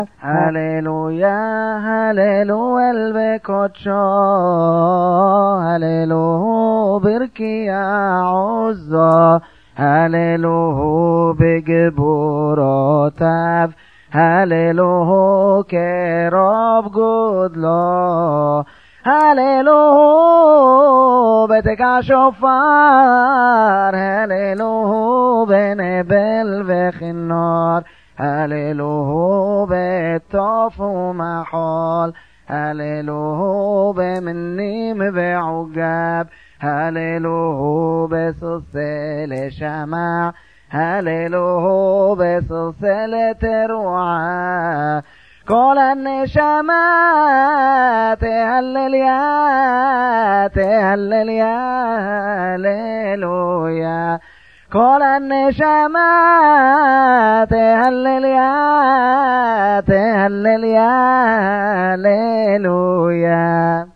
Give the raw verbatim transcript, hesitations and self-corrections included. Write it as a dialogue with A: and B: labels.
A: هللويا هللويا البكوتشو هللويا بركيا عزة هللويا بجبروتاف هللويا كرب جدلا هللويا بتكع شفار هللويا بنبل بخنار هللويا بتطف ومحال هللويا بمنيم بعجاب هللويا بسلسل شمع هللويا بسلسلة روعة كل النشامات تهلل يا تهلل يا هللويا كل النشامات تهلل يا تهلل يا هللويا